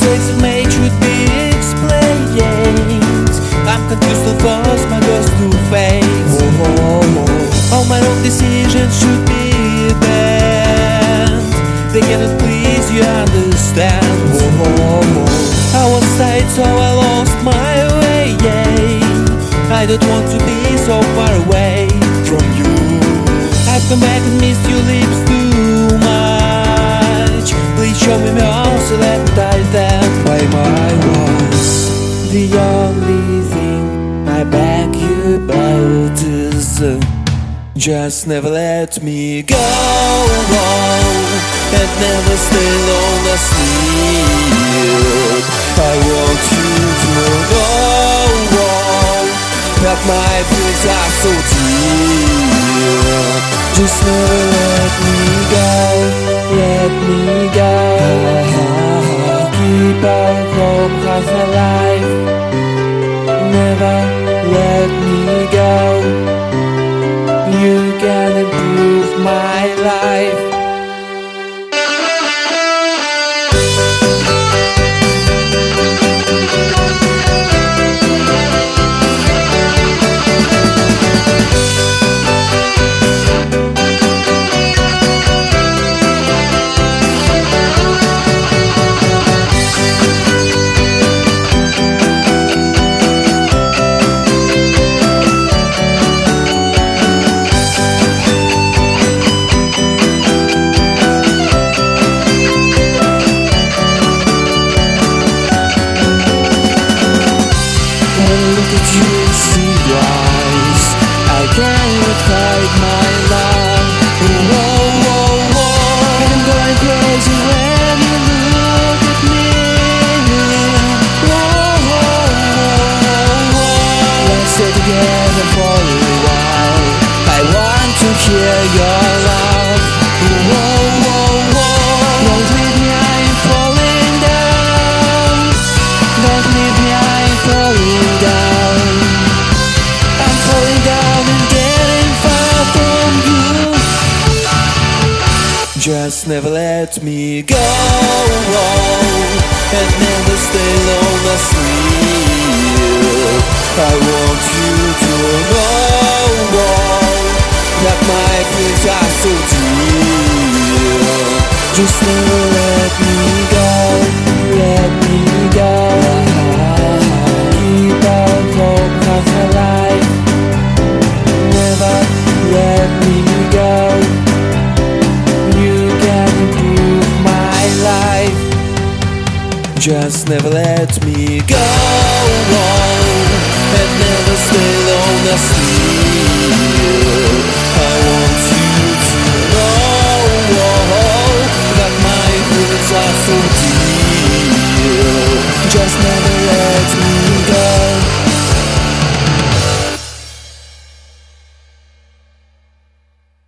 ways of made should be explained. I'm confused of course, my girls do face. All my wrong decisions should be banned. They cannot please you, understand. I was tired so I lost my way. I don't want to be so far away from you. I've come back and missed your lips too much. Please show me mercy, let me die then. Why my was the only thing I beg you about is just never let me go, and never stay long asleep. I want you to know that my feelings are so deep. Just never let me go, let me go. Keep our hope half alive. Never let me go. You can improve my life. Look at you and see your eyes. I cannot hide my love. And I'm going crazy when you look at me. Let's stay together for a while. I want to hear your love. Don't leave me, I'm falling down. Don't leave me, I'm falling down. I'm falling down and getting far from you. Just never let me go, and never stay long asleep. I want you to know that my feelings are so deep. Just never let me go, let me go. Keep our hope half alive. Never let me go. You can improve my life. Just never let me go, and never stay long asleep. I want you to know that my feelings are so deep.